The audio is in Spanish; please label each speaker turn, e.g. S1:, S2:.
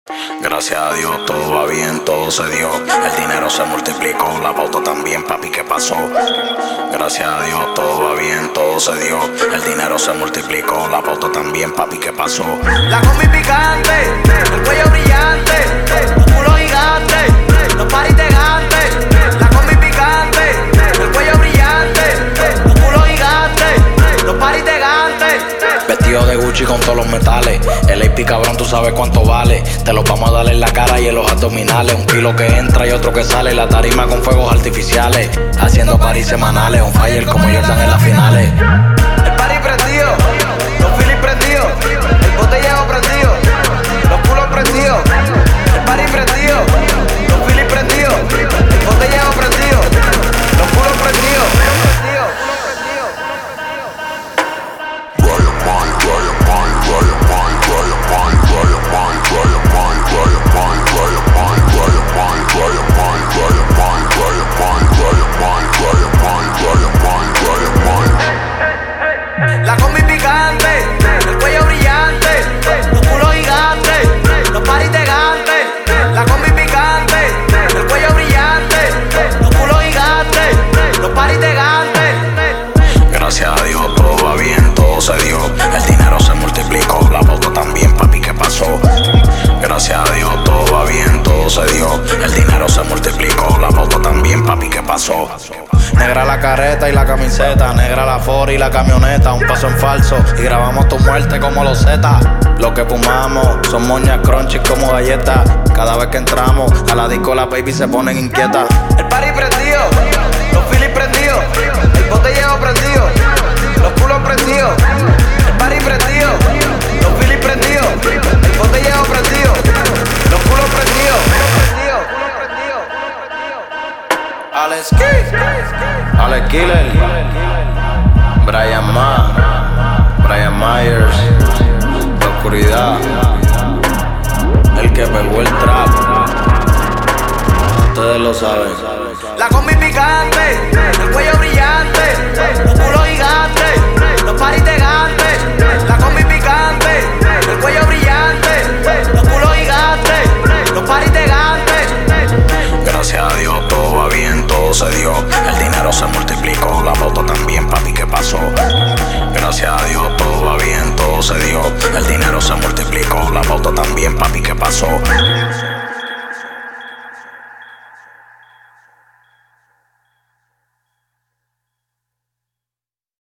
S1: Gracias a Dios todo va bien, todo se dio. El dinero se multiplicó, la pauta también, papi, ¿qué pasó? Gracias a Dios todo va bien, todo se dio. El dinero se multiplicó, la pauta también, papi, ¿qué pasó?
S2: La combi picante, el cuello brillante, un culo gigante, los paris gigantes. La combi picante, el cuello brillante, un culo gigante, los paris gigantes.
S1: Vestido de Gucci con todos los metales. El AP cabrón, tú sabes cuánto vale. Te los vamos a dar en la cara y en los abdominales. Un kilo que entra y otro que sale. La tarima con fuegos artificiales. Haciendo paris semanales. On fire como Jordan en las finales.
S2: El party prendido, los filis prendidos, el botellero prendido, los culos prendidos. El party prendido, los filis prendidos, el botellero prendido, los culos prendidos. La combi picante, el cuello brillante, un culo gigante, los paris gigantes. La combi picante, el cuello brillante, un culo gigante, los paris gigantes.
S1: Gracias a Dios todo va bien, todo se dio. El dinero se multiplicó, la pauta también, papi, ¿qué pasó? Gracias a Dios todo va bien, todo se dio. El dinero se multiplicó, la pauta también, papi, ¿qué pasó? Negra la careta y la camiseta, negra la Ford y la camioneta. Un paso en falso y grabamos tu muerte como los Z. Lo que fumamos son moñas crunchy como galletas. Cada vez que entramos a la disco las baby se ponen inquietas.
S2: El party prendido, los filis prendidos, el botellero prendido, los culos prendidos. El party prendido, los filis prendidos, el botellero prendido, los culos prendidos.
S1: Alex Killer, Brian Myers, La Oscuridad, el que pegó el trap. Ustedes lo saben.
S2: La combi picante, el cuello brillante, un culo gigante, los paris gigantes. La combi picante, el cuello brillante, un culo gigante, los paris gigantes.
S1: Gracias a Dios todo va bien, todo se dio. El dinero se multiplicó, la pauta también, papi, ¿qué pasó? Gracias a Dios todo va bien, todo se dio. El dinero se multiplicó, la pauta también, papi, ¿qué pasó?